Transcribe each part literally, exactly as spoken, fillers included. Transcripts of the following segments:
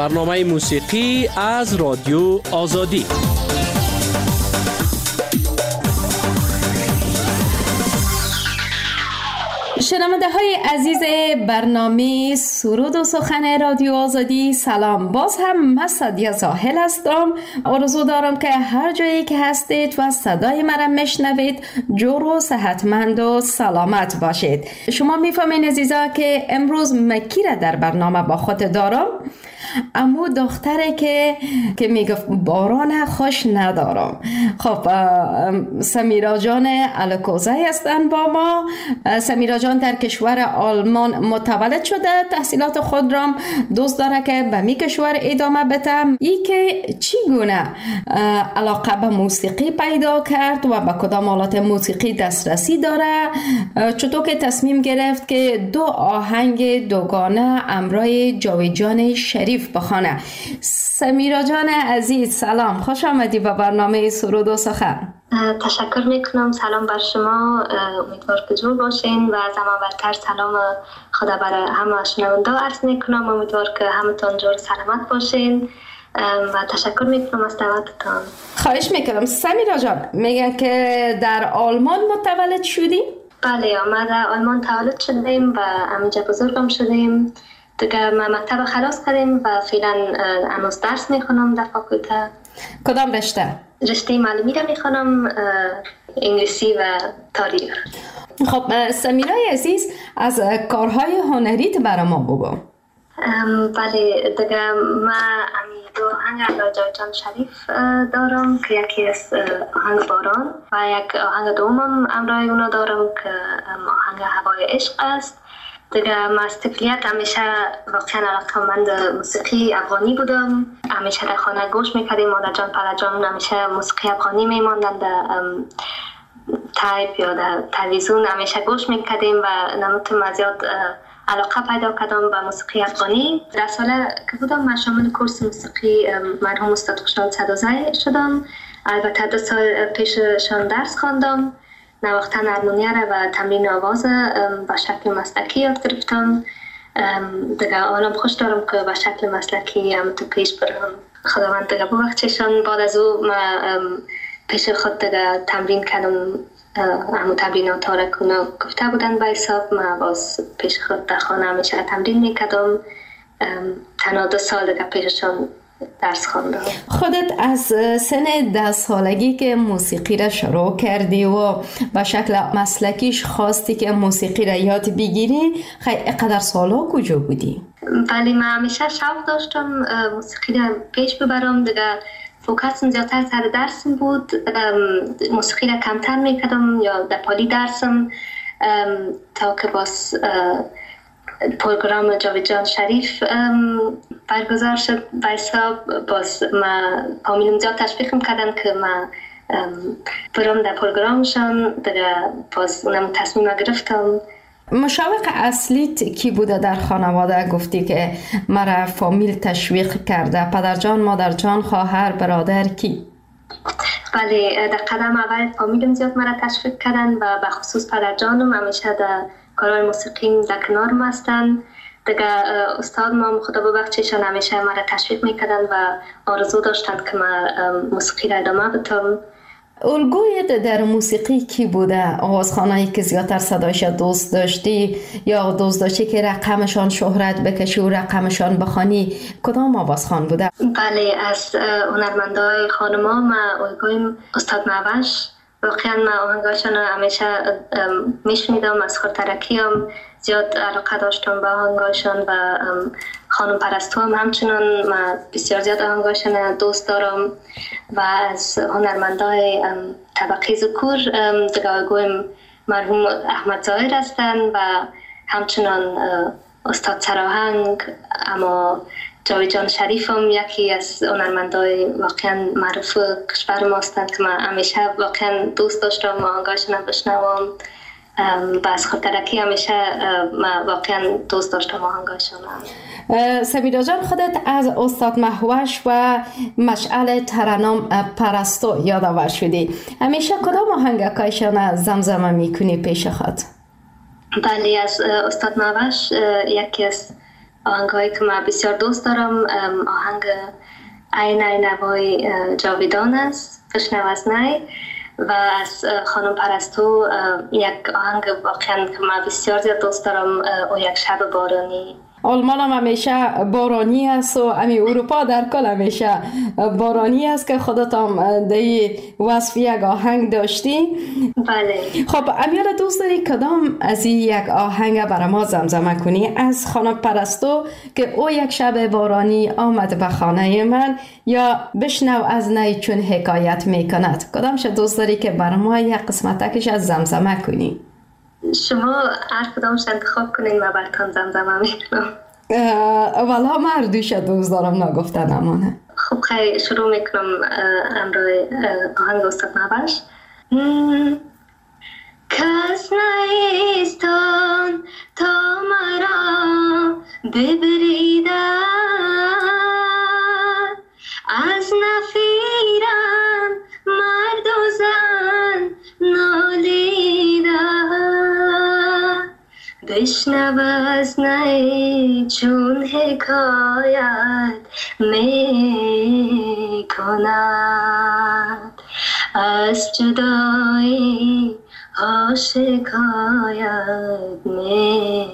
برنامه موسیقی از رادیو آزادی. شنونده های عزیز برنامه سرود و سخن رادیو آزادی، سلام. باز هم من سادیا ساحل هستم. آرزو دارم که هر جایی که هستید و صدای مرا میشنوید جور و صحتمند و سلامت باشید. شما میفهمین عزیزا که امروز مکی را در برنامه با خود دارم. امو دختره که که میگفت باران خوش ندارم. خب سمیرا جان الکوزی هستن با ما. سمیرا جان در کشور آلمان متولد شده، تحصیلات خود را دوست داره که به می کشور ادامه بده. ای که چگونه علاقه به موسیقی پیدا کرد و به کدام آلات موسیقی دسترسی داره، چطور که تصمیم گرفت که دو آهنگ دوگانه امرای جاوید جان شریف بخونه. سمیرا جان عزیز سلام، خوش آمدی به برنامه سرود و سخن. تشکر میکنم. سلام بر شما، امیدوار که جور باشین و از همه برتر سلام خدا برای همه شنونده عرض میکنم. امیدوار که همتون جور سلامت باشین و تشکر میکنم از دعوتتان. خواهش میکنم. سمیرا جان میگن که در آلمان متولد شدی؟ بله، ما در آلمان تولد شدیم و همینجا بزرگم شدیم. دیگه ما مکتب خلاص کردیم و فعلا هنوز درس میخونم در فاکولته. کدام رشته؟ رشته معلمی را میخونم، انگلیسی و تاریخ. خب سمیرای عزیز، از کارهای هنریت برای ما بگو. بله دیگه ما امی دو آهنگ امرای جاوید جان شریف دارم که یکی از آهنگ باران و یک آهنگ دومم امرای اونا دارم که آهنگ هوای عشق است. دیگه ما از طفولیت همیشه واقعا علاقه‌مند موسیقی افغانی بودم. همیشه در خانه گوش میکردیم. مادر جان پدر جان همیشه موسیقی افغانی میماندن در تایپ یا در تلویزیون همیشه گوش میکردیم و نموتم زیاد علاقه پیدا کردم به موسیقی افغانی. در سال که بودم من شامل کورس موسیقی مرحوم استاد خوشحال صدوزی شدم. البته دو سال پیششان درس خواندم، نواختن هارمونیه و تمرین آواز به شکل مسلکی یاد گرفتم. دیگه آنم خوش دارم که به شکل مسلکی هم تو پیش برم. خداوند دیگه ببخشیشان. بعد از او ما پیش خود دیگه تمرین کردم. همو تمرینات ها را کنه گفته بودن به حساب. ما باز پیش خود در خانه همیشه تمرین میکردم. تنها دو سال دیگه پیششان درس خواندم. خودت از سن ده سالگی که موسیقی را شروع کردی و به شکل مسلکیش خواستی که موسیقی را یاد بگیری، خیلی قدر سالا کجا بودی؟ ولی من همیشه شوق داشتم موسیقی را پیش ببرم. دیگه فوکسم زیادتر سر درسم بود. موسیقی را کمتر میکردم یا در پالی درسم تا که باز پروگرام جاوید جان شریف برگزار شد به حساب. باز ما فامیلم زیاد تشویق میکردن که ما برام در پروگرامشان. دیگه باز اونم تصمیم گرفتم. مشوق اصلیت کی بوده در خانواده؟ گفتی که مرا فامیل تشویق کرده. پدر جان، مادر جان، خواهر، برادر، کی؟ بله، در قدم اول فامیلم زیاد مرا تشویق کردن و به خصوص پدر جانم همیشه در کارهای موسیقیم در کنارم هستن. دیگه استاد ما خدا ببخشیشان همیشه مرا تشویق میکردن و آرزو داشتن که من موسیقی را ادامه بدم. الگویت در موسیقی کی بوده؟ آوازخوانایی که زیادتر صدایش دوست داشتی یا دوست داشتی که رقمشان شهرت بکشی و رقمشان بخوانی، کدام آوازخوان بوده؟ بله، از هنرمندای خانما من الگویم استاد معوش. واقعا من آهنگاشون همیشه میشنیدم. از خورترکی هم زیاد علاقه داشتم به آهنگاشون و خانم پرستو هم همچنان من بسیار زیاد آهنگاشون دوست دارم. و از هنرمندای طبقه ذکور دیگه گویم مرحوم احمد ظاهر هستن و همچنان استاد سراهنگ. اما جاوید جان شریف هم یکی از هنرمندای واقعا معروف کشور ما هستند که من همیشه واقعا دوست داشتم و آهنگاشون هم بشنوم. و از خاطرکی همیشه من واقعا دوست داشتم آهنگاشون. سمیرا جان، خودت از استاد مهوش و مشعل ترنم پرستو یادآور شدی. همیشه کدام آهنگکایشان زمزمه میکنی پیش خود؟ بله، از استاد مهوش یکی از آهنگایی که من بسیار دوست دارم آهنگ ای نی نوای جاویدان است، بشنو از نی، و از خانم پرستو یک آهنگ واقعا که من بسیار زیاد دوست دارم، او یک شب بارانی. آلمان هم همیشه بارانی است و امی اروپا در کل همیشه بارانی است که خودت هم دی وصف یک آهنگ داشتی. بله. خب امیال دوست داری کدام از این یک آهنگ برای ما زمزمه کنی از خانم پرستو که او یک شب بارانی آمد به خانه من، یا بشنو از نی چون حکایت میکند؟ کدامش دوست داری که برای ما یک قسمتکش از زمزمه کنی؟ شما هر کدامش انتخاب کنین و براتون زمزمه میکنم. والا من هر دوش دوست دارم نگفتن امانه. خب خیلی شروع میکنم امروی آهنگ استاد نباش. کس نیستان تا مرا ببریده، از نفیرم مرد و زن نالیده، بشنو از نی چون حکایت می کند، از جدایی ها شکایت می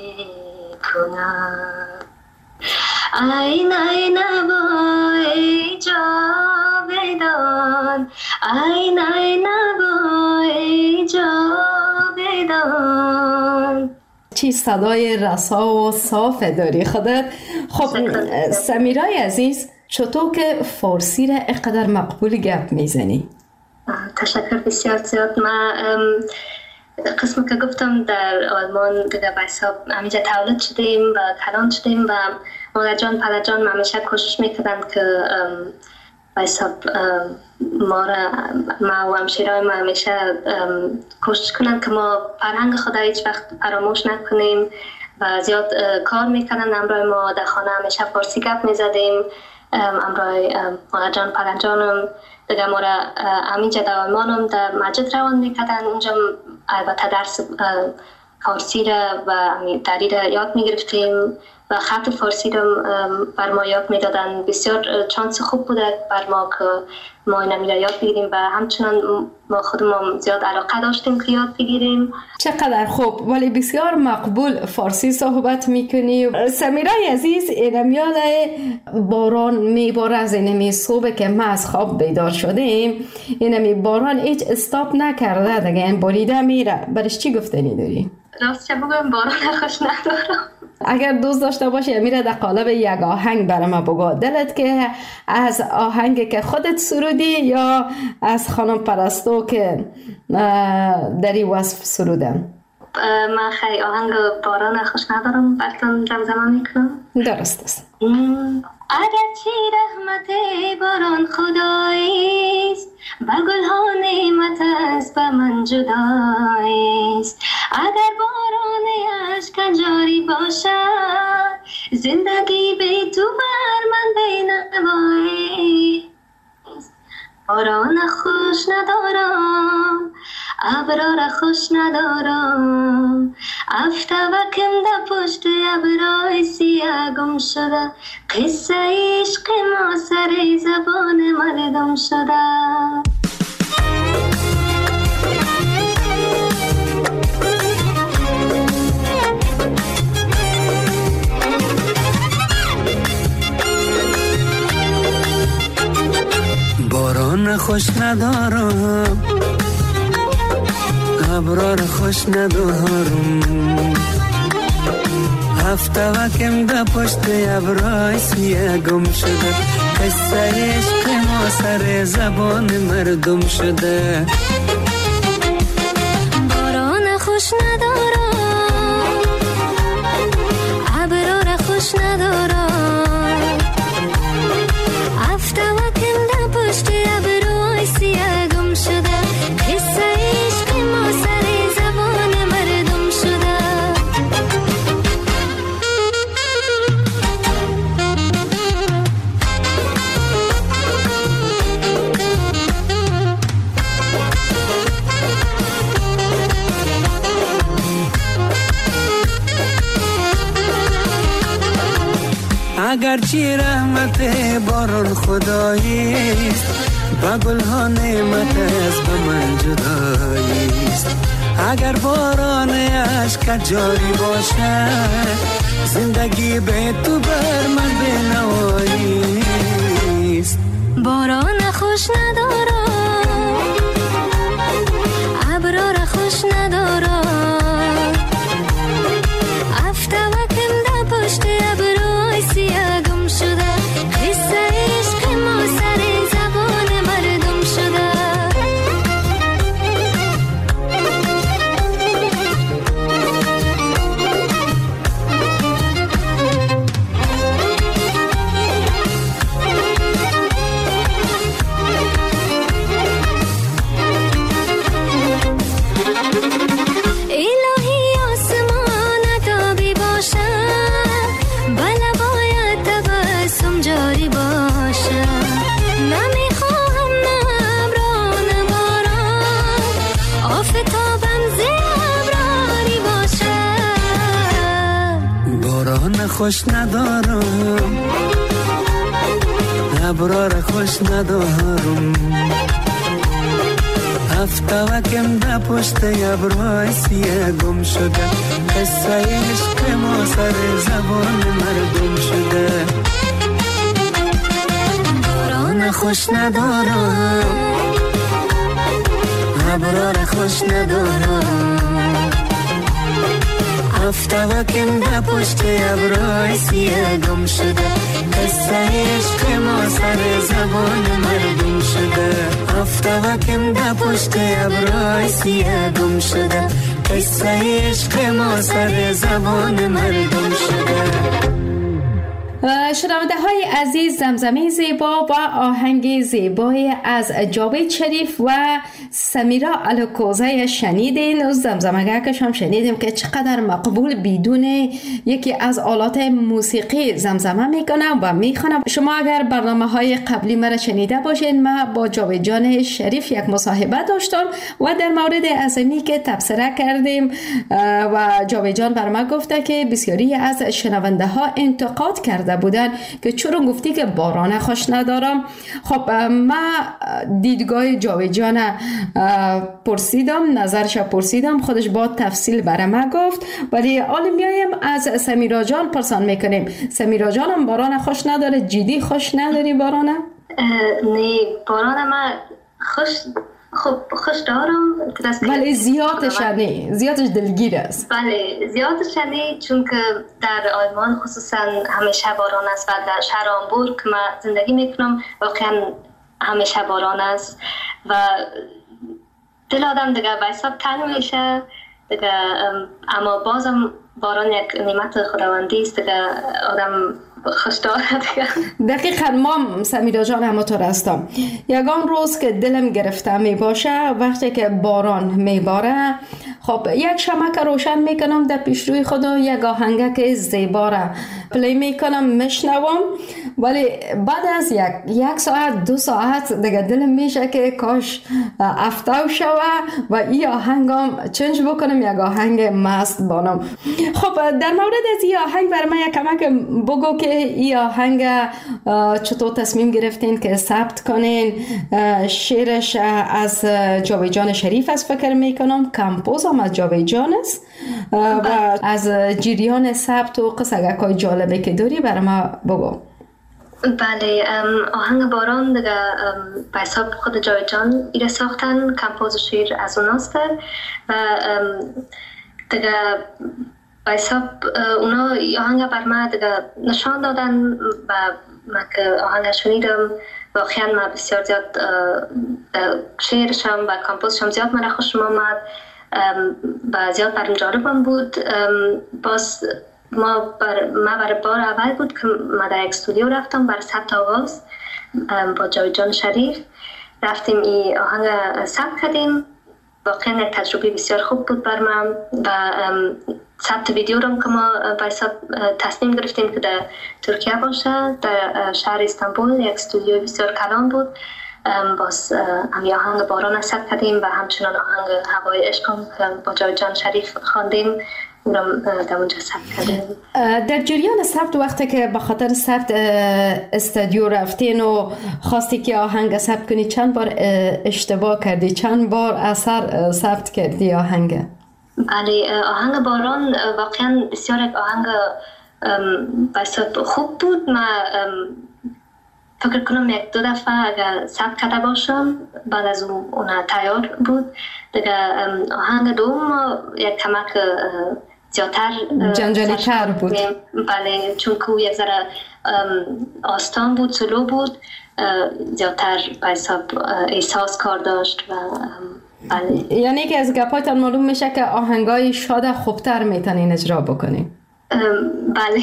کند. ای نی نوای جاویدان، ای نی نوای جاویدان. چی صدای رسا و صاف داری خودت. خب سمیرای عزیز، چطور که فارسی را اقدر مقبول گپ میزنی؟ تشکر بسیار زیاد. من قسم که گفتم در آلمان دیگه به حساب همیجا تولد شدیم و کلان شدیم و مادر جان پدر جان همیشه کوشش میکردن که به حساب ما را ما و همشیرهای ما همیشه کوشش کنن که ما فرهنگ خدا هیچ وقت فراموش نکنیم و زیاد کار میکردن. امروی ما در خانه همیشه فارسی گپ میزدیم. امروی مادر جان پدر جانم دیگه ما را همینجا در آلمان هم در مسجد روان میکردن. اونجا البته درس فارسی را و دری را یاد میگرفتیم و خط فارسی را بر ما یاد میدادن. بسیار چانس خوب بوده بر ما که ما اینمی را یاد بگیریم و همچنان ما خودمون زیاد علاقه داشتیم که یاد بگیریم. چقدر خوب، ولی بسیار مقبول فارسی صحبت میکنی. سمیرای عزیز، اینمیال باران میباره از اینمی صبح که ما از خواب بیدار شدیم، اینمی باران هیچ استاپ نکرده دیگه، این باریده میره. برش چی گفتنی داری؟ راست چه بگم باران خوش ندارم. اگر دوست داشته باشی میره در قالب یک آهنگ برای ما بگو. دلت که از آهنگ که خودت سرودی یا از خانم پرستو که دری وصف سرودن؟ من خیلی آهنگ باران خوش ندارم، براتون زمزمه میکنم. درست است. اگرچه رحمت باران خداییست، با گلها نعمت است به من جداییست. اگر باران اشک جاری باشد، زندگی به تو بر من بینواییست. باران خوش ندارم، ابرا را خوش ندارم، افتوکم در پشت ابرای سیاه گم شده. قصه عشق ما سر زبان مردم شده. باران خوش ندارم، ابرار خوش ندارم، هفته وکم ده پشت ابرای سیاه گم شده. قصه عشق ما سر زبان مردم شده. باران خوش ندارم، ابرار خوش ندارم، هفته وکم ده پشت ابرای سیاه گم شده. قصه عشق ما سر زبان مردم شده. اگرچه رحمت باران خداییست، با گلها نعمت از به من جداییست. اگر باران عشق جاری باشد، زندگی به تو بر من بنواییست. باران خوش ندارم، ابرار خوش ندارم، افته وکم ده پشت ابروی سیاه گم شده، قصه عشق ما سر زبان مردم شده. خوش ندارم، ابرار خوش ندارم، افته وکم ده پشت ابروی سیاه گم شده، قصه عشق ما سر زبان مردم شده. باران خوش ندارم، ابرار خوش ندارم، افته وکم ده پشت ابروی سیاه گم شده، قصه عشق ما سر زبان مردم شده. افته وکم ده پشت ابروی سیاه گم شده، قصه عشق ما سر زبان مردم شده. شنونده های عزیز، زمزمه زیبا و آهنگ زیبای از جاوید شریف و سمیرا الکوزه شنیدین. زمزمگرکش هم شنیدیم که چقدر مقبول بدون یکی از آلات موسیقی زمزمه میکنم و میخونم. شما اگر برنامه های قبلی مرا شنیده باشین، ما با جاوید جان شریف یک مصاحبه داشتم و در مورد ازمی که تبصره کردیم و جاوید جان بر ما گفته که بسیاری از شنونده ها انتقاد کرده بودن که چرا گفتی که باران خوش ندارم. خب ما دیدگاه جاوید جان پرسیدم، نظرش پرسیدم، خودش با تفصیل برای ما گفت. ولی حالا میایم از سمیرا جان پرسان میکنیم. سمیرا جان هم باران خوش نداره؟ جدی خوش نداری باران؟ نه، باران ما خوش خب خوش دارم، ولی زیادش نه، زیادش دلگیر است. بله زیادش نه، چون که در آلمان خصوصا همیشه باران است و در شهر هامبورگ که من زندگی میکنم واقعا همیشه باران است و دل آدم دیگه به حساب تنگ میشه دیگه. اما بازم باران یک نعمت خداوندی است دیگه، آدم خوش داره دیگه. دقیقاً ما سمیرا جان همونطور هستم. یگان روز که دلم گرفته می باشه وقتی که باران میباره، خب یک شمعه روشن میکنم در پیش روی خودم، یک آهنگک زیبا را پلی میکنم میشنوم، ولی بعد از یک یک ساعت دو ساعت دیگه دلم میشه که کاش افتاو شوه و این آهنگم چنج بکنم یک آهنگ مست بانم. خب در مورد از این آهنگ برای من یک کمک بگو که این آهنگ چطور تصمیم گرفتین که ثبت کنین؟ شعرش از جاوید جان شریف است فکر میکنم، کمپوز هم از جاوید جان است و از جریان ثبت و قصه‌های جالبه که داری برای ما بگو. بله، آهنگ باران دیگه به حساب خود جاوید جان ایره ساختن، کمپوز شعر از اوناست و دیگه به حساب اونا آهنگ بر ما دیگه نشان دادن و من که آهنگ شنیدم واقعا من بسیار زیاد شعرشم و کمپوزشم زیاد من خوشم آمد و زیاد برام جالبم بود. باز ما بر ما برای بار اول بود که ما در یک استودیو رفتم برای ثبت آواز با جاوید جان شریف، رفتیم این آهنگ ثبت کردیم. واقعا یک تجربه بسیار خوب بود بر من و ثبت ویدیو رو که ما به حساب تصمیم گرفتیم که در ترکیه باشه، در شهر استانبول، یک استودیو بسیار کلان بود. باز همی آهنگ باران ثبت کردیم و همچنان آهنگ هوای عشقم که با جاوید جان شریف خواندیم اونم در اونجا ثبت کرده. در جریان ثبت وقتی که به خاطر ثبت استودیو رفتین و خواستی که آهنگ ثبت کنی، چند بار اشتباه کردی؟ چند بار اثر ثبت کردی آهنگ؟ بله، آهنگ باران واقعا بسیار یک آهنگ بسیار خوب بود. من فکر کنم یک دو دفعه اگر ثبت کرده باشم بعد از اون اون تیار بود. دیگه آهنگ دوم یک کمک زیادتر جنجالی تر بود. بله، چون که یک ذره آستان بود، سلو بود، زیادتر به حساب احساس کار داشت و بله. یعنی که از گپایتان معلوم میشه که آهنگای شاد خوبتر میتونین اجرا بکنین. بله.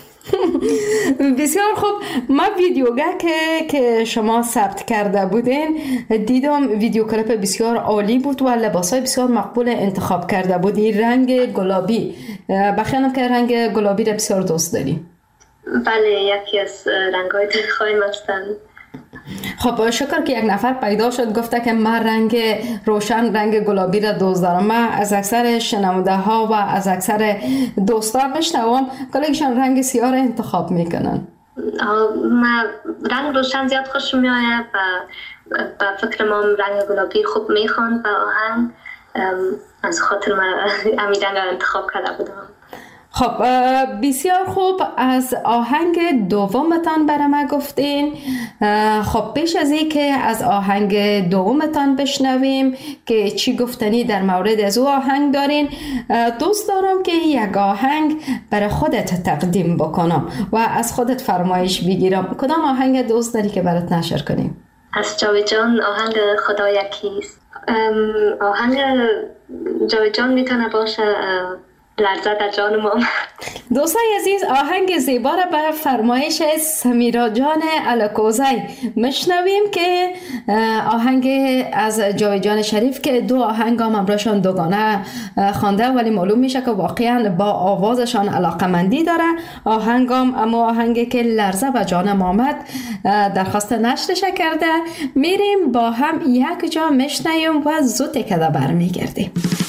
بسیار خوب. ما ویدیوگه که که شما ثبت کرده بودین دیدم ویدیو کلیپ بسیار عالی بود و لباسای بسیار مقبول انتخاب کرده بودی. رنگ گلابی، بخیانم که رنگ گلابی را بسیار دوست داری. بله، یکی از رنگ‌های دلخواهیم هستند. خب شکر که یک نفر پیدا شد گفته که من رنگ روشن، رنگ گلابی را دوست دارم. من از اکثر شنونده ها و از اکثر دوستان میشنوم کلیشان رنگ سیاه را انتخاب میکنن. من رنگ روشن زیاد خوشم میآید و با فکر ما رنگ گلابی خوب میخوند و آهنگ، از خاطر من همین رنگ را انتخاب کرده بودم. خب بسیار خوب. از آهنگ دومتان برای ما گفتین. خب پیش از این که از آهنگ دومتان بشنویم که چی گفتنی در مورد از او آهنگ دارین، دوست دارم که یک آهنگ برای خودت تقدیم بکنم و از خودت فرمایش بگیرم. کدام آهنگ دوست داری که برات نشر کنیم؟ از جاوید جان آهنگ خدا یکیست. آهنگ جاوید جان میتونه باشه لرزه در جان ما. دوستای عزیز، آهنگ زیبا را به فرمایش سمیرا جان الکوزی مشنویم که آهنگ از جاوید جان شریف که دو آهنگ هم امراشان دوگانه خوانده ولی معلوم میشه که واقعا با آوازشان علاقمندی داره. آهنگ هم اما آهنگی که لرزه و جان محمد درخواست نشرش کرده. میریم با هم یک جا مشنویم و زود کده برمیگردیم.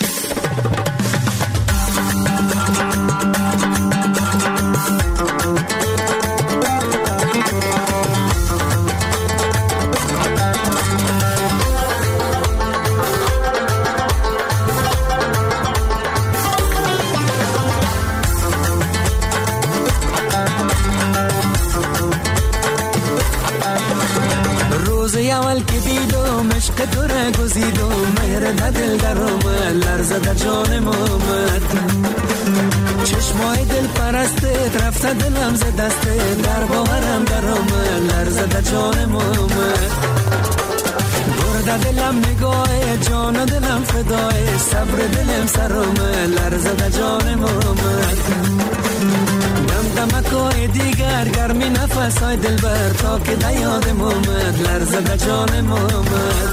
اول که دیدم عشق تو را گزیدم، مهر دل در آمد، لرزه در جانم آمد. چشمای دل پرستت رفته دلم ز دستت، در باورم در آمد، لرزه در جانم آمد. برده دلم نگاه جان و دلم فدای، صبر دلم سر آمد، لرزه در جانم آمد. دم دمکای دیگر گرمی نفسای دل بر تا که در یادم آمد، لرزه در جانم آمد.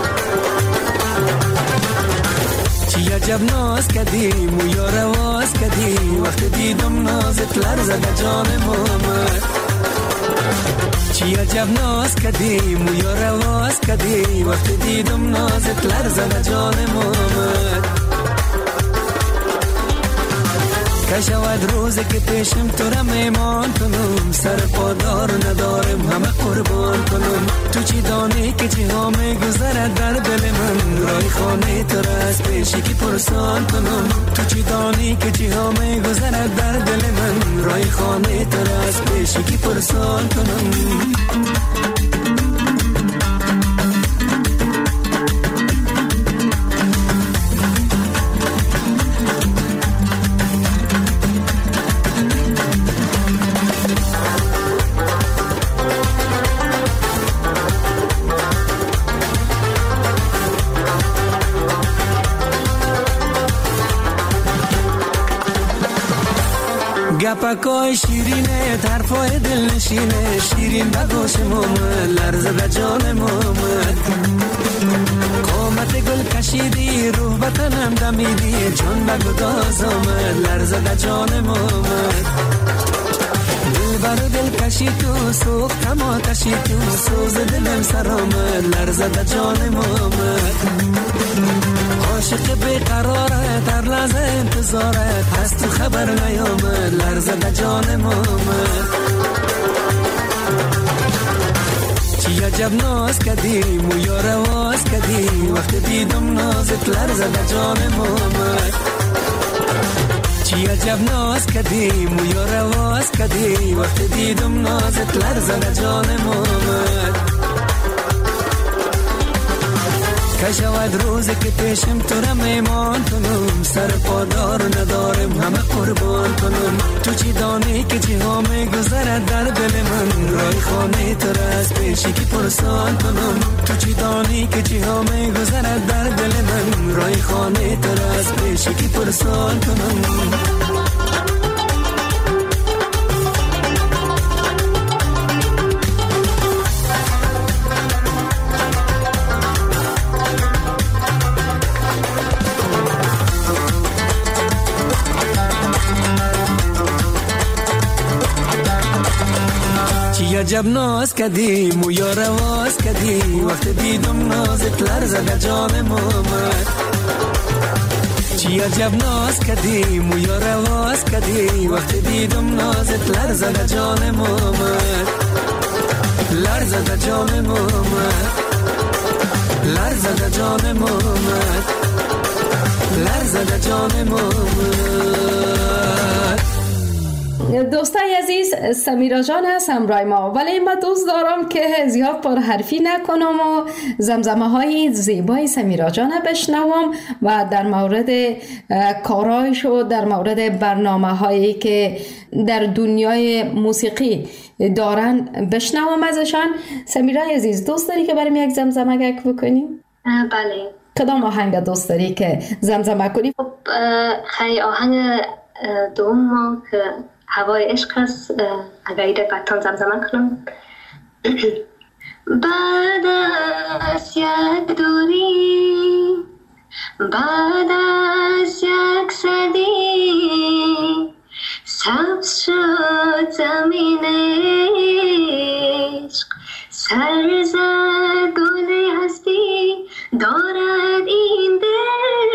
چی عجب ناز کدیم و یا رواز کدیم، وقت دیدم نازت لرزه در جانم آمد. چی عجب ناز کدیم و یا رواز کدیم، وقت دیدم نازت لرزه در جانم آمد. که شود روزی که پیشم تو را میمان کنم، سر پادار ندارم همه قربان کنم. تو چی دانی که چی ها میگذرد در دل من، رای خانه تو را از پیشی که پرسان کنم. تو چی دانی که چی ها میگذرد در دل من، رای خانه تو را از پیشی که پرسان کنم. گپکای شیرینه طرفای دل نشینه، شیرین بگوش مومد، لرزه در جان مومد. قامت گل کشیدی روح بطنم دمیدی، چون بگو داز آمد، لرزه در جان مومد. دل بر دل کشی تو سوختم آتشی تو، سوز دلم سر آمد، لرزه در جان مومد. عاشق بیقراره در لحظه انتظاره، از تو خبر نیامد، لرزد جانم آمد. چی عجب ناز کردی مویا رواز کردی، وقت دیدم نازت لرزد جانم آمد. چی عجب ناز کردی مویا رواز کردی، وقت دیدم نازت لرزد جانم آمد. که شود روزی که پیشم تو را میمان کنم، سر پادار ندارم همه قربان کنم. تو چی دانی که چی ها میگذرد در دل من، رای خانه تو را از پیشی که پرسان کنم. تو چی دانی که چی ها میگذرد در دل من، رای خانه تو را از پیشی که پرسان کنم. عجب ناز کردی مویا رواز کردی، وقت دیدم نازت لرزد جانم آمد. چی عجب ناز کردی مویا رواز کردی، وقت دیدم نازت لرزد جانم آمد. لرزد جانم آمد، لرزد جانم آمد، لرزد جانم آمد. دوستای عزیز، سمیرا جان هست همراه ما، ولی من دوست دارم که زیاد پرحرفی نکنم و زمزمه های زیبای سمیرا جان بشنوم و در مورد کارایش و در مورد برنامه هایی که در دنیای موسیقی دارن بشنوم ازشان. سمیرا عزیز، دوست داری که برام یک زمزمه بکنیم؟ بله. کدام آهنگ دوست داری که زمزمه کنیم؟ خب خیلی آهنگ دوم که هوای عشق است، اگر ایده بطان زمزمه کنم. بعد از یک دوری، بعد از یک صدی، سبز شد زمین عشق، سر زد گل هستی دارد این دل.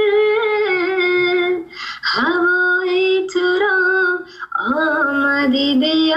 هوای تو را آمدی بیا.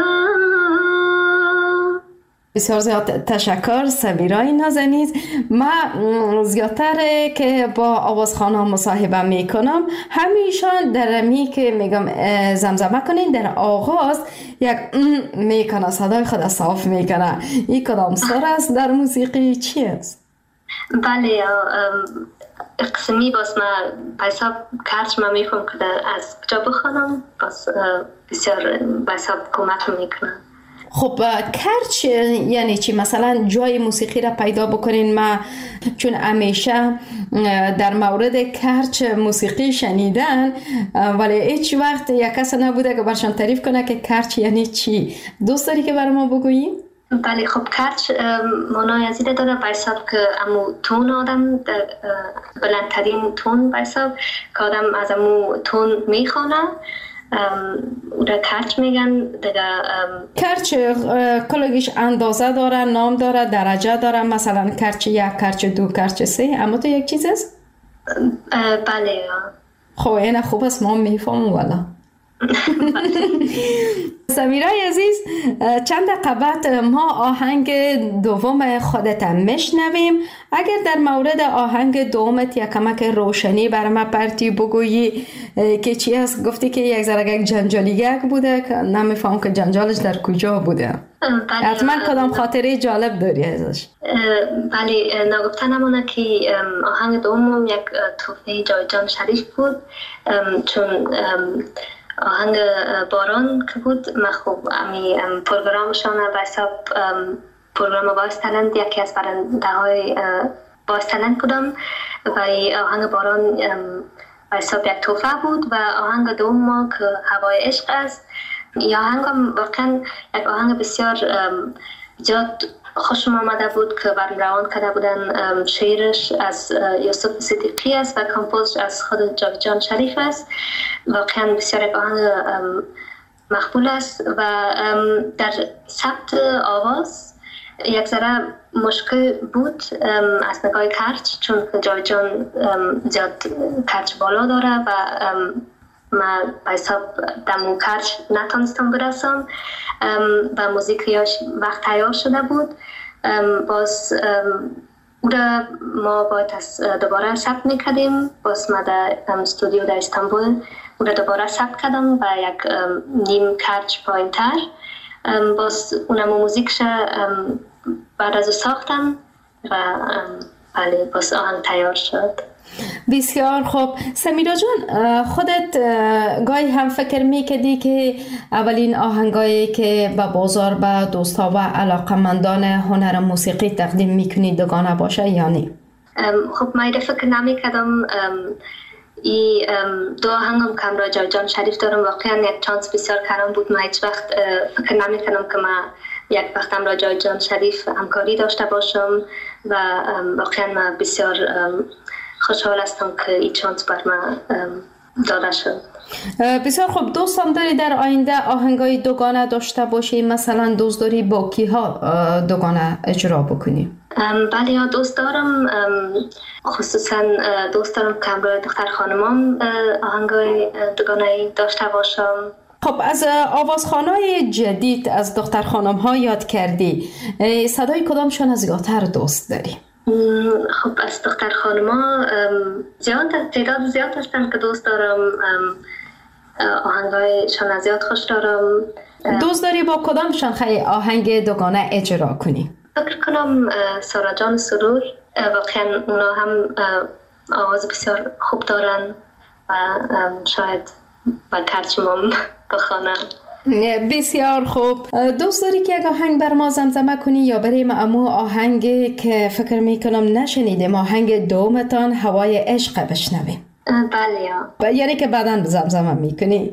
بسیار زیاد تشکر سمیرای نازنین. من زیادتر که با آوازخوان‌ها مصاحبه میکنم، همیشان در می که میگم زمزمه کنین، در آغاز یک میکنه، صدای خود صاف میکنه. این کدام سر است در موسیقی چی است؟ بله، قسمی باز من بایساب کرچ من میکنم که از کجا بخوانم، باز بسیار بایساب کمک میکنم. خب کرچ یعنی چی؟ مثلا جای موسیقی را پیدا بکنین. ما چون همیشه در مورد کرچ موسیقی شنیدن، ولی هیچ وقت یک کس نبوده که برشان تعریف کنه که کرچ یعنی چی. دوست داری که برای ما بگویی؟ بله. خب کرچ معنای از این داره بایساب که امو تون آدم بلندترین تون بایساب که آدم از امو تون میخوانه، او را کرچ میگن دیگه. کرچ کلگیش اندازه داره، نام داره، درجه داره، مثلا کرچ یک، کرچ دو، کرچ سه، اما تو یک چیز است؟ بله. خب این خوب است، ما میفهمم والا. سمیرای عزیز، چند دقیقه بعد ما آهنگ دوم خودت میشنویم. اگر در مورد آهنگ دومت یک کمک روشنی بر ما پرتی بگویی که چی است؟ گفتی که یک ذره یک جنجالیک بوده که نمیفهم که جنجالش در کجا بوده. حتما کدام خاطره جالب داری ازش؟ بله، نگفته نمونه که آهنگ دوم یک تحفه جاوید شریف بود، چون آهنگ باران که بود. من خوب امی پروگرامشان به حساب پروگرام باز تلنت یکی از برنده های باز تلنت بودم و آهنگ باران به حساب یک توفه بود. و آهنگ دوم ما که هوای عشق است، یا آهنگ واقعا یک آهنگ بسیار جاد خوشم آمده بود که برام روان کرده بودن. شعرش از یوسف صدیقی است و کمپوزش از خود جاوید شریف است. واقعا بسیار یک آهنگ مقبول است و در ثبت آواز یک ذره مشکل بود از نگاه کرچ، چون جاوید جان زیاد کرچ بالا داره و من به حساب دمو کرج نتونستم برسم و موزیکیاش وقت تیار شده بود. باز او را ما باید دوباره ثبت میکردیم. باز ما در استودیو در استانبول او را دوباره ثبت کردم و یک نیم کرج پایین تر. باز اونم موزیکش بعد از او ساختم و بله باز آهنگ تیار شد. بسیار خوب. سمیرا جان، خودت گاهی هم فکر میکردی که اولین آهنگایی که به بازار به دوستا و علاقمندان هنر موسیقی تقدیم میکنی دوگانه باشه یا نه؟ خب من فکر نمیکردم. ای دو آهنگم که امرا جان شریف دارم واقعا یک چانس بسیار کردم بود. من هیچ وقت فکر نمیکردم که من یک وقت امرا جان شریف همکاری داشته باشم و واقعا من بسیار خوشحال هستم که این چانس بر من داده شد. بسیار خوب. دوست هم داری در آینده آهنگای دوگانه داشته باشی؟ مثلا دوست داری با کی ها دوگانه اجرا بکنی؟ بله دوست دارم، خصوصا دوست دارم که همراه دختر خانمان آهنگای دوگانه داشته باشم. خب از آوازخوانای جدید از دختر خانم ها یاد کردی، صدای کدامشون از زیادتر دوست داری؟ خب از دختر خانما زیاد تعداد زیاد هستن که دوست دارم. آهنگایشان از زیاد خوش دارم. دوست داری با کدامشان خیلی آهنگ دوگانه اجرا کنی؟ فکر کنم سارا جان سرور، واقعا اونا هم آواز بسیار خوب دارن و شاید با ترجمه بخوانم. بسیار خوب. دوست داری که یک آهنگ بر ما زمزمه کنی یا بریم امو آهنگی که فکر میکنم نشنیدیم، آهنگ دومتان هوای عشق بشنویم؟ بله. یعنی که بعداً زمزمه میکنی؟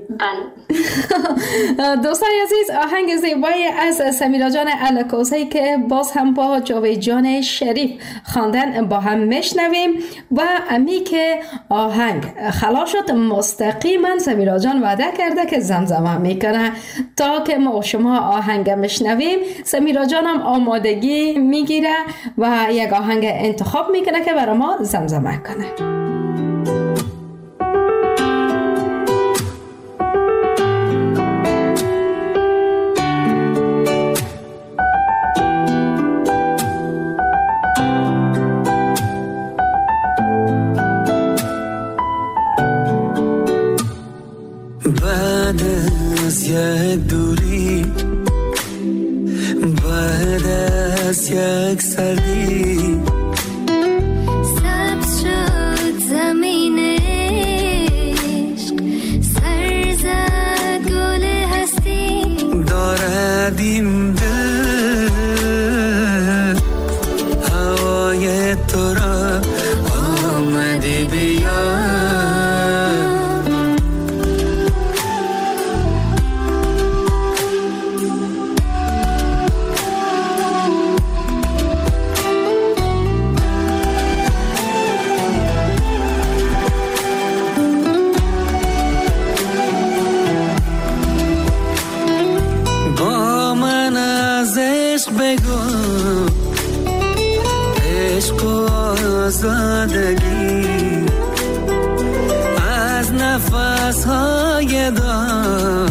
بله. دوستان عزیز، آهنگ زیبایی از سمیرا جان الکوزی که باز هم با جاوید جان شریف خواندن با هم میشنویم و امی که آهنگ خلاص شد مستقیما سمیرا جان وعده کرده که زمزمه میکنه. تا که ما شما آهنگ میشنویم سمیرا جان هم آمادگی میگیره و یک آهنگ انتخاب میکنه که برای ما زمزمه کنه. یک دوری بعد از یک سردی سبز شد زمین عشق، سر زد گل هستی، دارد این دل هوای تو را آمده بیا. آزادگی از نفس های داغ،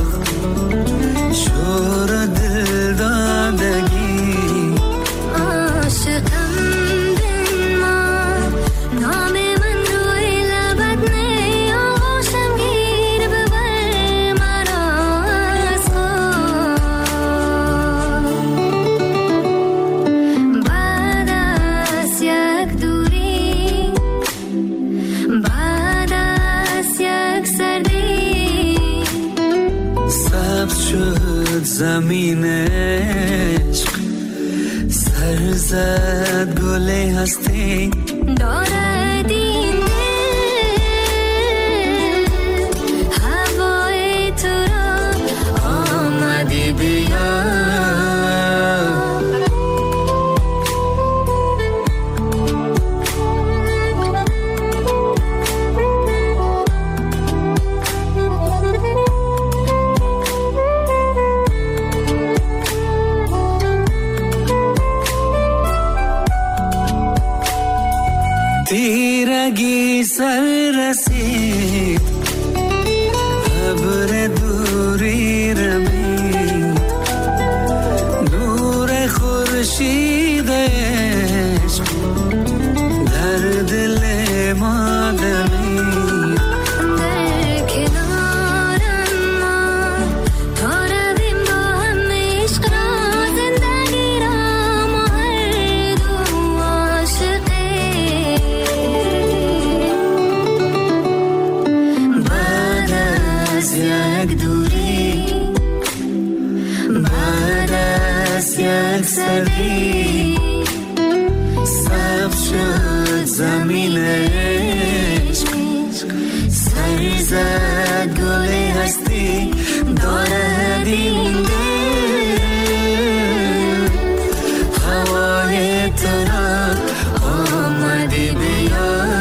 شور دل دادگی. عاشقم بنما نام من روی لبت نی، آغوشم گیر ببر مرا از خود. بعد از یک دوری، بعد از یک سردی، سبز شد زمین عشق، سر زد گل هستی، دارد این دل هوای تو را آمدی بیا. تیرگی سر رسید دوری رمی نور خورشید عشق در دل ما دمی در کنارم ما تاردیم با هم عشق را زندگی را ما هر دو عاشقه بعد از یک دوری بعد از یک سردی سبز شد زمین عشق سر زد گل هستی دارد این دل هوای تو را آمدی بیار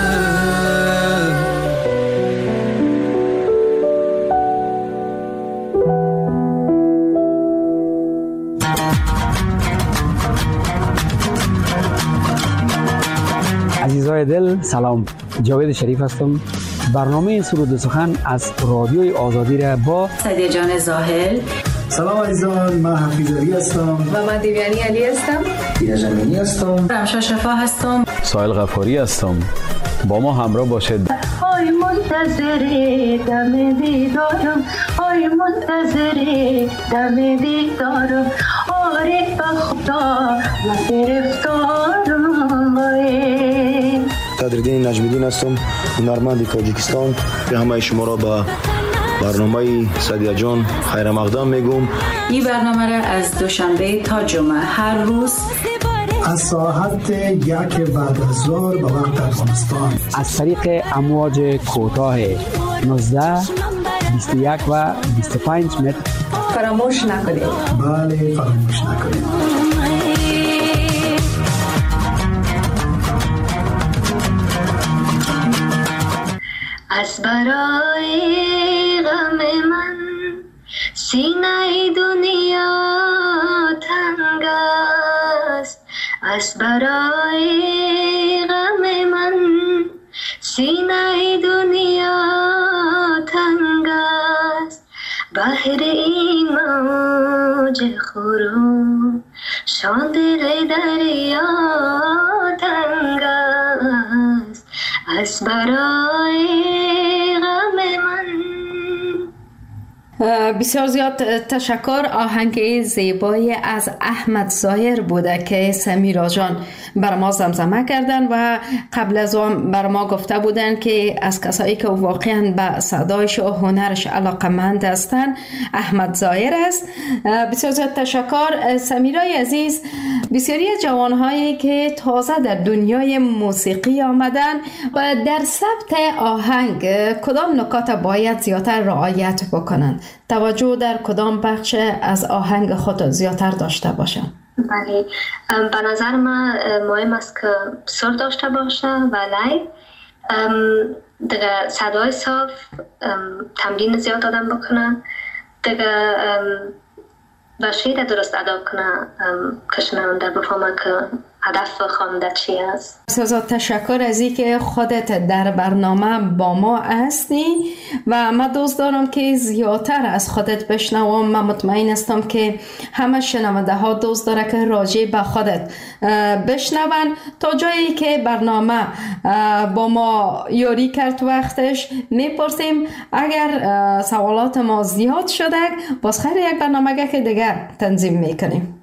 عزیزای دل سلام، جاوید شریف هستم. برنامه سرود و سخن از رادیوی آزادی را با سعدیه جان زاهل. سلام عزیزان، من حفیظ علی هستم و من دیویانی علی هستم. دیده جمینی هستم. رمشا شفا هستم. سایل غفاری هستم. با ما همراه باشد. آی منتظر دم دیدارم، آی منتظر دم دیدارم، آره به خدا من گرفتارم آره. قدردین نجمیدین هستم، هنرمند تاجیکستان. به همه شما را به برنامه سعدیه جان خیر مقدم میگم. این برنامه را از دوشنبه تا جمعه هر روز از ساعت یک بعد از ظهر به وقت افغانستان از طریق امواج کوتاه نوزده، بیست و یک و بیست و پنج متر فراموش نکنید. بله فراموش نکنید. از برای غم من سینه دنیا تنگ است، از برای غم من سینه دنیا تنگ است، بحر این موج خورو شان دل دریا تنگ است، از برای غم من. بسیار زیاد تشکر. آهنگ زیبایی از احمد ظاهر بوده که سمیرا جان بر ما زمزمه کردن و قبل از آن بر ما گفته بودن که از کسایی که واقعا به صدایش و هنرش علاقمند هستن احمد ظاهر است. بسیار زیاد تشکر سمیرای عزیز. بسیاری جوانهایی که تازه در دنیای موسیقی آمدن و در ثبت آهنگ کدام نکات باید زیادتر رعایت بکنند؟ توجه در کدام بخش از آهنگ خود زیادتر داشته باشن؟ بله، به نظر من مهم است که سر داشته باشه و لای دیگه صدای صاف، تمرین زیاد آدم بکنه دیگه و شعر درست ادا کنه که شنونده بفهمه که هدف خواننده چی است. بسیار تشکر از این که خودت در برنامه با ما هستی و من دوست دارم که زیادتر از خودت بشنوم. من مطمئن هستم که همه شنونده ها دوست داره که راجع به خودت بشنون. تا جایی که برنامه با ما یاری کرد وقتش میپرسیم اگر سوالات ما زیاد شده باز خیر یک برنامه که دیگر تنظیم میکنیم.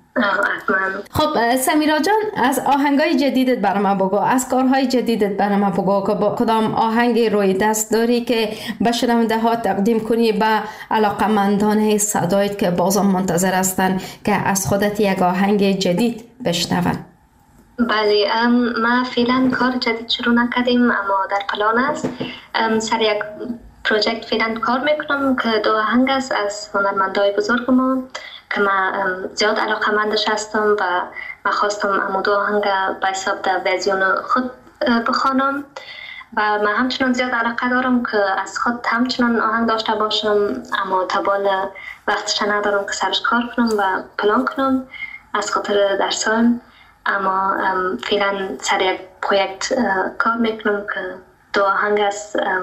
خب سمیرا جان، از آهنگای جدیدت برای من بگو، از کارهای جدیدت برای من بگو که با کدام آهنگ روی دست داری که به شنونده ها تقدیم کنی به علاقمندان صدایت که بازم منتظر هستن که از خودت یک آهنگ جدید بشنون. بله، ما فعلا کار جدید شروع نکردیم اما در پلان است. سر یک پروژکت فعلا کار میکنم که دو آهنگ است از هنرمندای بزرگ ما که من زیاد علاقمندش هستم و من خواستم امو دو آهنگ به حساب در ویزیون خود بخوانم و من همچنان زیاد علاقه دارم که از خود همچنان آهنگ داشته باشم اما تبال وقتش ندارم که سرش کار کنم و پلان کنم از خاطر درسان. اما فعلا سر یک پروژکت کار میکنم که دو آهنگ است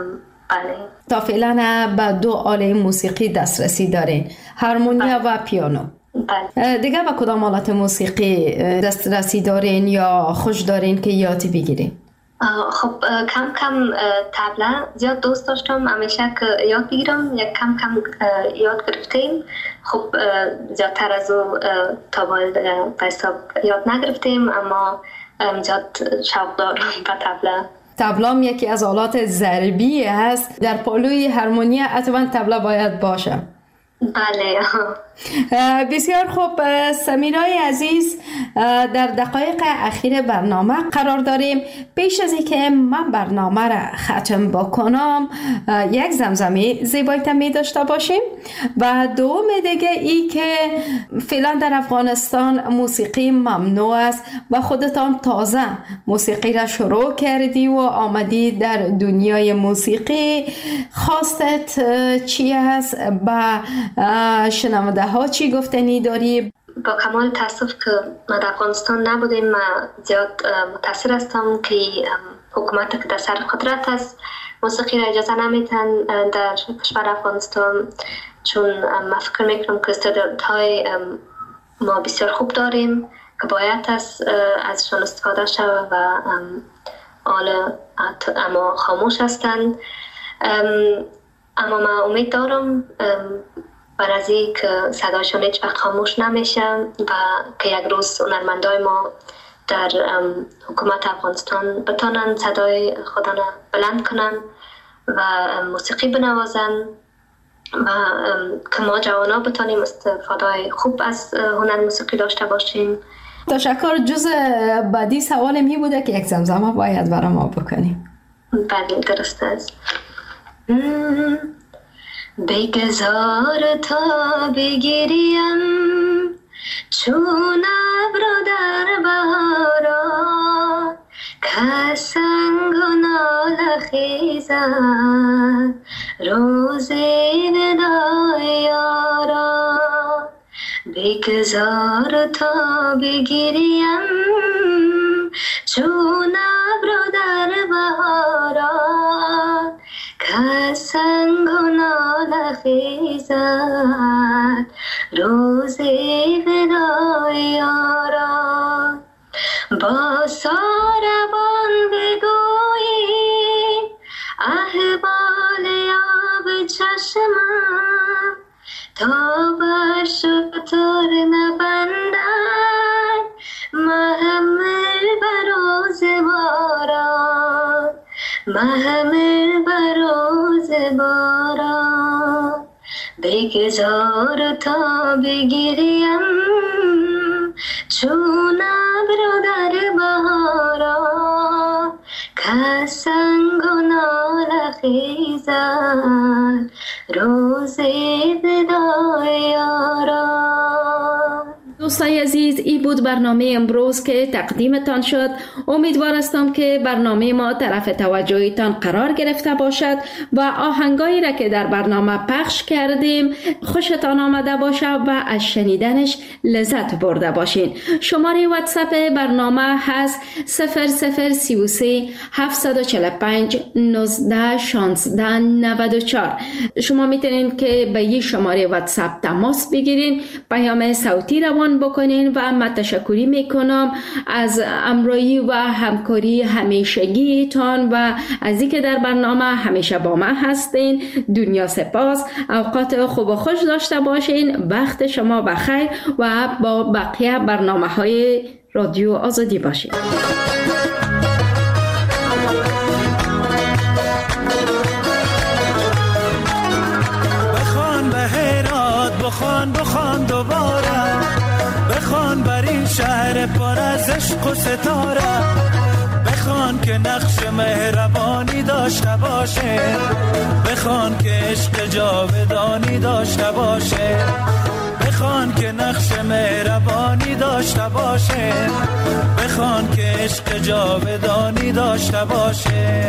بله. تا فعلا به دو آله موسیقی دسترسی دارین، هارمونیا و پیانو. بله. دیگه به کدام آلات موسیقی دسترسی دارین یا خوش دارین که یاد بگیرین؟ خب کم کم طبله زیاد دوست داشتم همیشه که یاد بگیرم، یک کم کم یاد گرفتیم. خب زیادتر از او تا باید به حساب یاد نگرفتیم، اما زیاد شوق دارم به طبله. طبله هم یکی از آلات ضربی هست، در پالوی هارمونی حتما طبله باید باشه. بله. بسیار خوب سمیرای عزیز، در دقایق اخیر برنامه قرار داریم. پیش از اینکه من برنامه را ختم بکنم یک زمزمه زیبایتمی داشته باشیم و دوم دیگه ای که فعلا در افغانستان موسیقی ممنوع است و خودتان تازه موسیقی را شروع کردی و آمدی در دنیای موسیقی، خواستت چی است؟ با شنونده ها چی گفتنی داری؟ با کمال تاسف که ما در افغانستان نبودیم، ما زیاد متاثر هستم که حکومت که در سر قدرت است موسیقی را اجازه نمیتن در کشور افغانستان، چون ما فکر میکنم که استعدادهای ما بسیار خوب داریم که باید از ازشان استفاده شود و حالا اما خاموش هستند. اما ما امید دارم برای که صدایشون هیچ وقت خاموش نمیشه و که یک روز هنرمندای ما در حکومت افغانستان بتانن صدای خودن بلند کنن و موسیقی بنوازن و که ما جوانا بتانیم استفاده خوب از هنر موسیقی داشته باشیم. تشکر. جز بعدی سوال می بوده که یک زمزمه باید برای ما بکنیم. بله درست است. بگذار تا بگیریم چون ابر در بهاران، که سنگ و ناله خیزد روز وداع یاران. بگذار تا بگیریم چون ابر در بهاران، که سنگ و ناله خیزد روز وداع یاران. با ساربان بگویی احوال آب چشمم، تا بر شتر نبندد محمل بروز باران، محمل بروز باران. بگذار تا بگیریم چون ابر در بهاران، که سنگ و ناله خیزد روز وداع یاران. دوستای عزیز، این بود برنامه امروز که تقدیمتان شد. امیدوار هستم که برنامه ما طرف توجهتان قرار گرفته باشد و آهنگایی را که در برنامه پخش کردیم خوشتان آمده باشد و از شنیدنش لذت برده باشین. شماره واتساپ برنامه هست صفر صفر سی و سه هفتصد و چهل و پنج نوزده شانزده نود و چهار. شما میتونین که به این شماره واتساپ تماس بگیرین، پیام صوتی روان بکنین و من تشکری میکنم از همراهی و همکاری همیشگیتان و از اینکه در برنامه همیشه با من هستین. دنیا سپاس. اوقات خوب و خوش داشته باشین. وقت شما بخیر و با بقیه برنامه های رادیو آزادی باشین. بخوان به هرات، بخوان بخوان دوباره، بخوان بر این شهر پر از عشق و ستاره، بخوان که نقش مهربانی داشته باشه، بخوان که عشق جاودانی داشته باشه، بخوان که نقش مهربانی داشته باشه، بخوان که عشق جاودانی داشته باشه.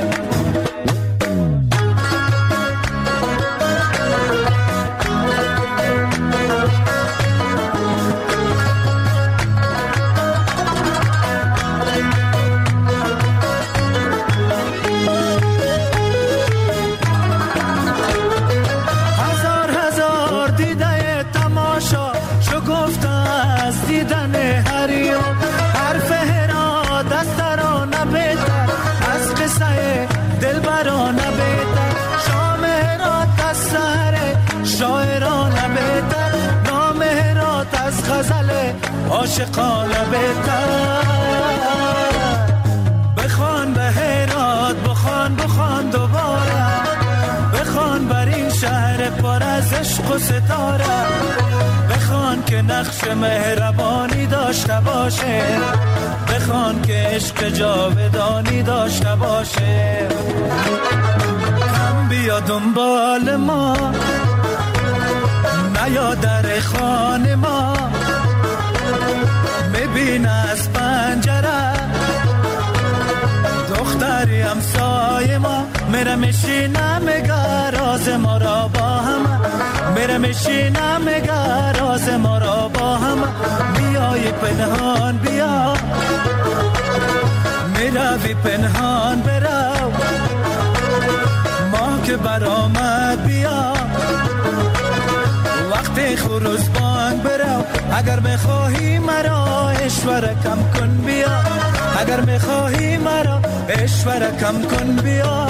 ترانه بهتر، شام هرات از سحر شاعرانه بهتر، نام هرات از غزل عاشقانه بهتر. بخوان به هرات، بخوان بخوان دوباره، بخوان بر این شهر پر از عشق و ستاره، بخوان که نقش مهربانی داشته باشه، بخوان که عشق جاودانی داشته باشه. کم بیا دنبال ما، نیا در خانه ما، میبین از پنجره دختری همسایه ما، میره میشینه میگه راز ما را با هم، میره میشینه میگه راز ما را با هم. بیای پنهان بیا، میروی پنهان برو، ما که برآمد بیا، وقتی خروس بانگ برو. اگر بخواهی مرا اشوره کم کن بیا، اگر بخواهی مرا اشوره کم کن بیا.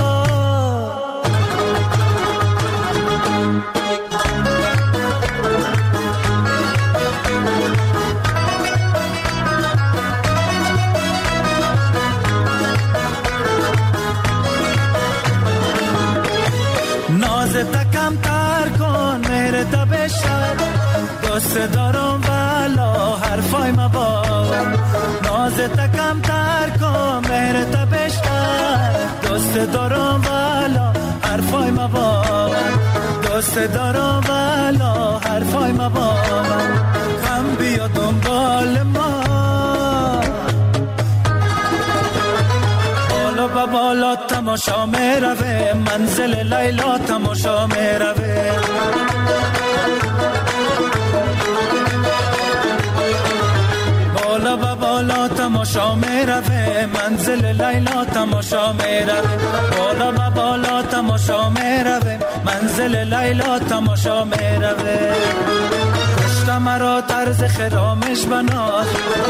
نازت کم تر کن مهرت بشد، دوست دارم والا حرفای مباد. نازت کم تر کن مهرت بشد، دوست دارم والا حرفای مباد، دوست دارم والا حرفای مباد. کم بیا دنبال ما، بالا بالا تماشا میروه، منزل لیلا تماشا میروه. بالا بالا تماشا میروه، منزل لیلا تماشا میروه. بالا بالا تماشا میروه، منزل لیلا تماشا میروه. کشت مرا طرز خرامش بناز،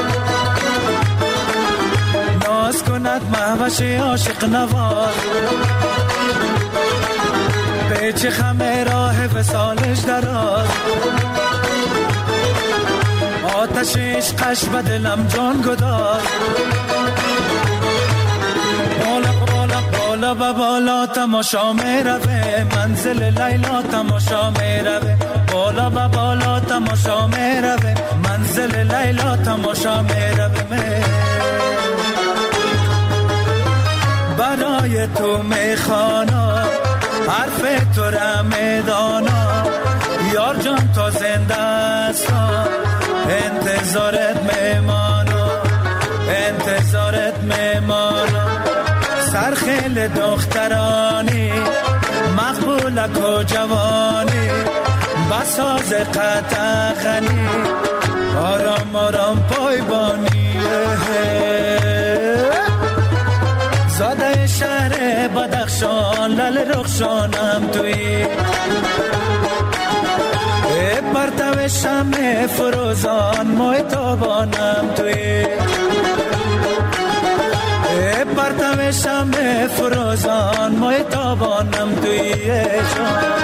ناز کند مهوش عاشق نواز. پیچ خمه راه وصالش دراز، آتش عشقش به دلم جان گداز. بالا بالا بالا با بالا تماشا میروه، منزل لیلا تماشا میروه. بالا با بالا تماشا میروه، منزل لیلا تماشا میروه. برای تو میخوانا حرف تو را میدانا، یار جان تا زنده است انتظارت میمانا، انتظارت میمانا. سرخیل دخترانی مقبولک و جوانی، بساز قطع خنی آرام آرام پایبانی. زاده شهر بدخشان لل رخشانم توی، پرتو شمع فروزان موی تابانم توی، پرتو شمع فروزان موی تابانم توی جان.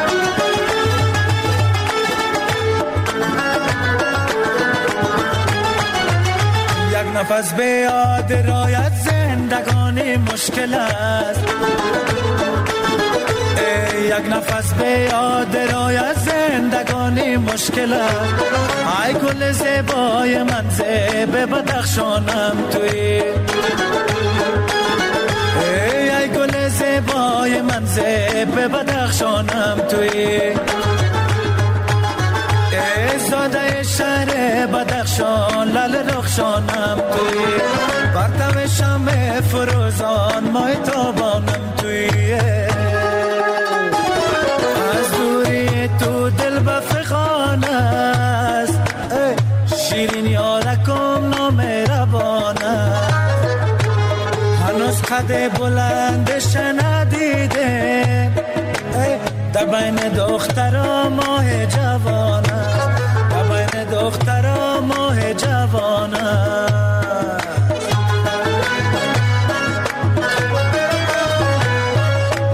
یک نفس به یاد رایت زندگانی مشکل است، یک نفس به یاد رایت زندگانی مشکل است. ای گل زیبای من زیب بدخشانم توی، ای گل زیبای من زیب بدخشانم توی. زاده شهر بدخشان لل رخشانم توی، پرتو شمع فروزان مای تابانم توی. از دوری تو دل بفخان است، شیرین یارکم نامهربان است. هنوز قد بلند شنیده در بین دخترا ماه جوان است، در بین دخترا ماه جوان است.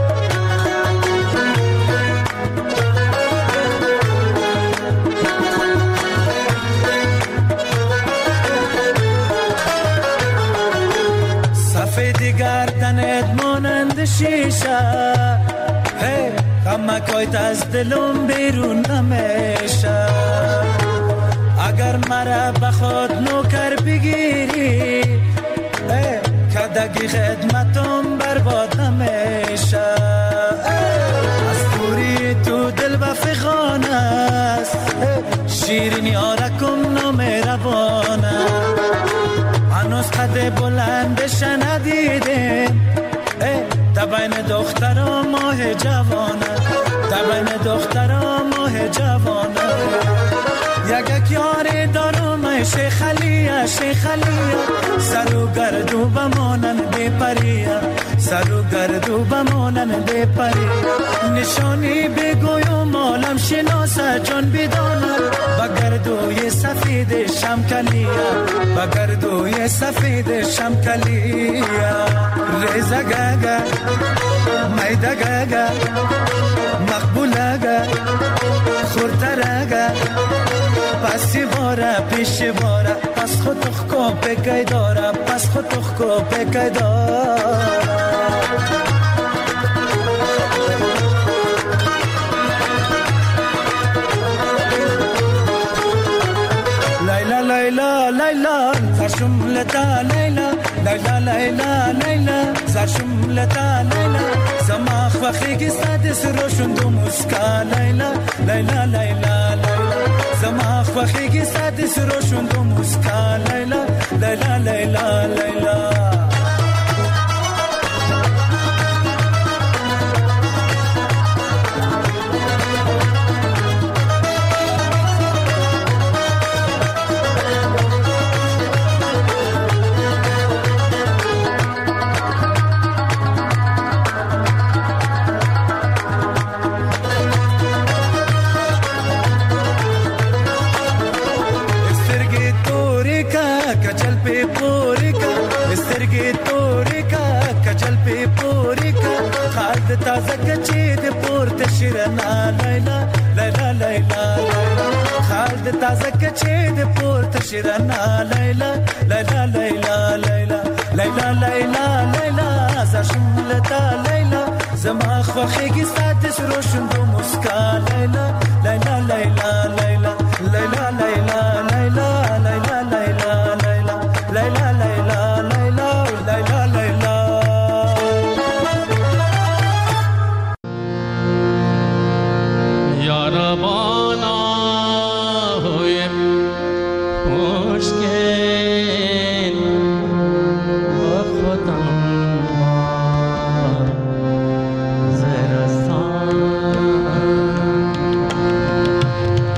شده شیشه هی غمکایت از دلم بیرون نمیشه اگر مرا بخواد نوکر بگیری کدگی خدمتم برباد نمیشه از دوری تو دل و فغان است شیرین یارکم نمیروانه هنوز قد بلندش ندیدیم دبین دخترا ماه جوانه دبین دخترا ماه جوانه یک یک یاری دارم شیخ علیه شیخ علیه سر و گردو بمانن بی پریه سر و گردو بمانن بی پریه نشانی بگویم مالم شناسه جان بدانه بگردوی سفید شمکلیه بگردوی سفید شمکلیه ریزه گگه میده گگه مقبوله گه خورتره گه پسی باره پیش باره پس خود تخکو بگی داره پس خود تخکو بگی داره لیلا لیلا لیلا زرشم لتا لیلا لیلا لیلا لیلا زرشم لتا لیلا زما خوخی صد سروشون دو مسکا لیلا لیلا لیلا لیلا زما خوخی صد سروشون دو مسکا لیلا لیلا لیلا لیلا تازه کچی د پورته شیرنا لیلا لیلا لیلا خالد تازه کچی د پورته شیرنا لیلا لیلا لیلا لیلا لیلا لیلا لیلا زشملتا لیلا زما خوخیگی سادس روشن دو مسکا لیلا لیلا لیلا لیلا لیلا لیلا لیلا لیلا لیلا لیلا لیلا لیلا لیلا لیلا لیلا یاربانا ہوئے مشکل وقتم زرستان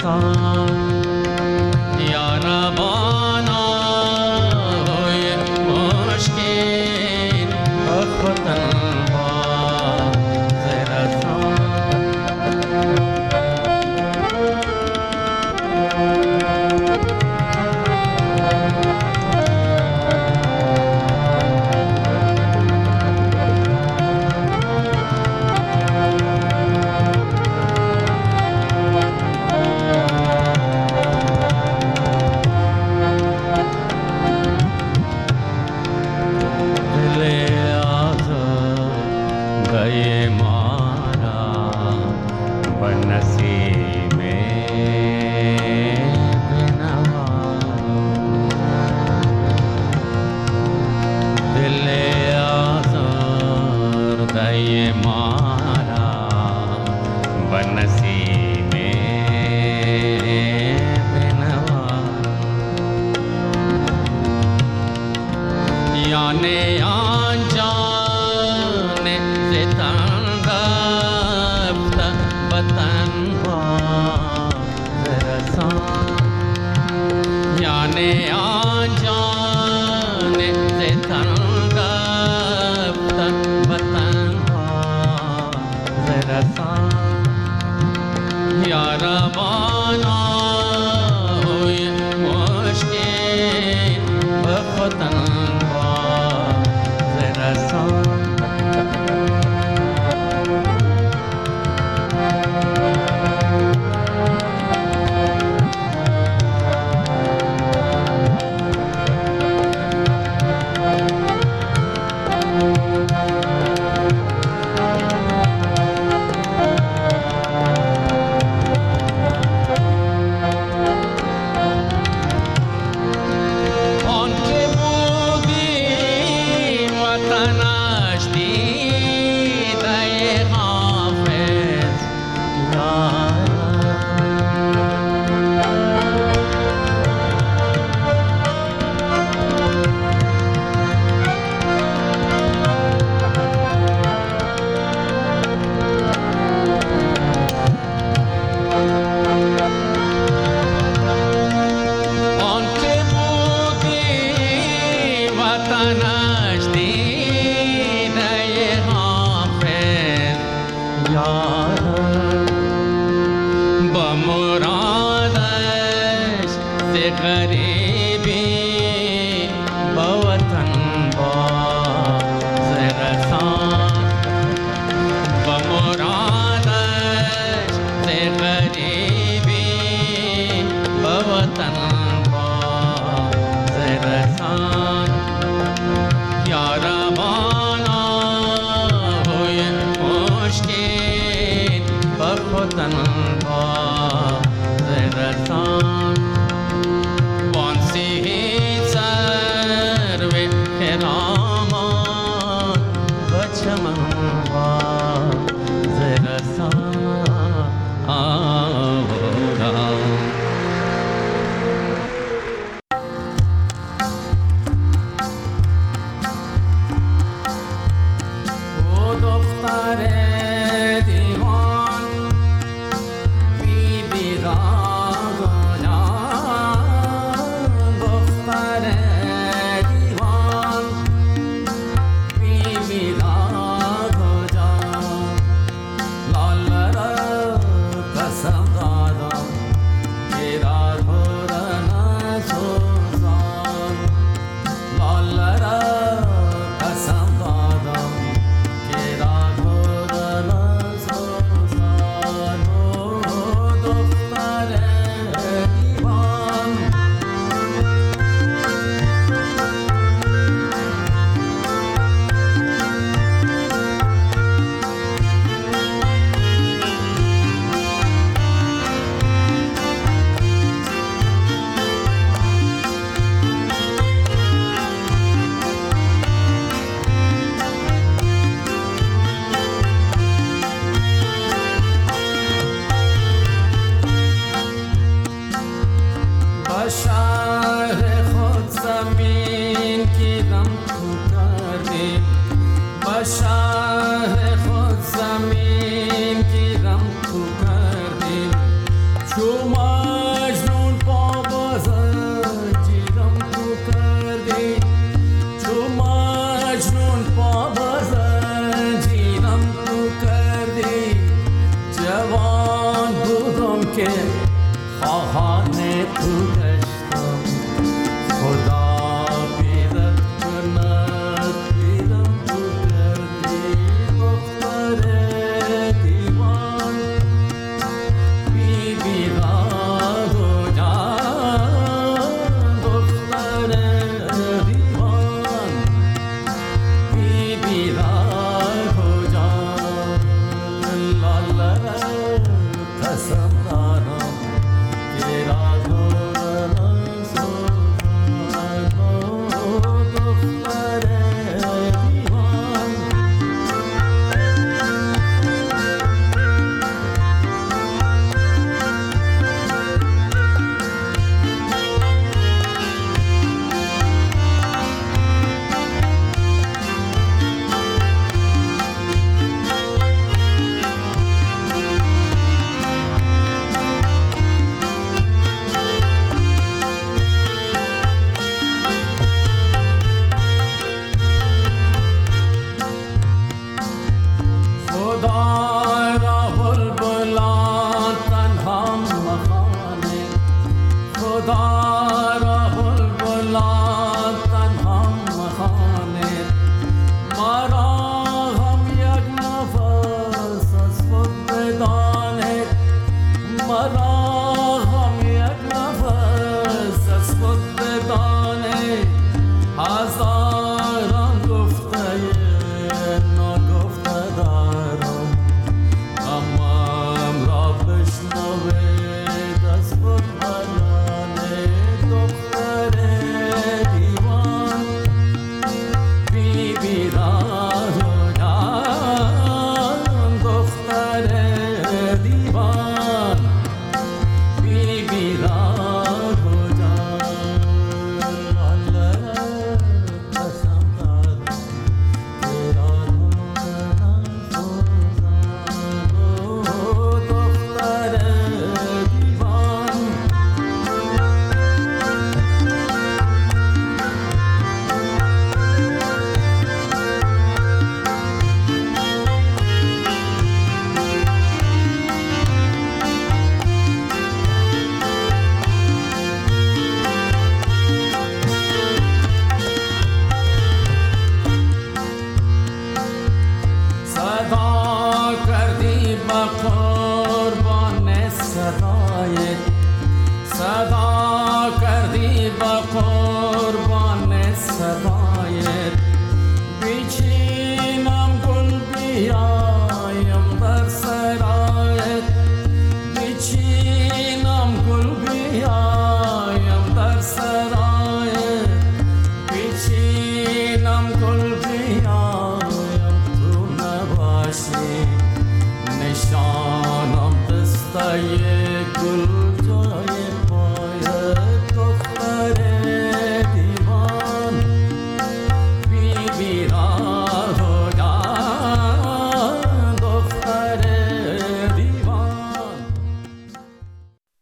شما که خواهان تو گشتم خدا بیرد کند بیرم تو کردی دختر دیوان بی بیراد و جان دختر دیوان بی بیراد و جان لالا قسم دارم تیرا دوران سوزان دختر دیوان خدا را بلبلان تنها مخانه خدا را بلبلان تنها مخانه ما را هم یک نفس از خود بدانه ما را هم یک نفس از خود بدانه هزاران گفته ناگفته دارم اما را بشنوید از خود بیانه دختر دیوان بی بیراد و جان دختر دیوان بی بیراد و جان الله قسم دارم تیرا دوران سوزان دختر دیوان صدا کردی با قربان صدایت صدا کردی با قربان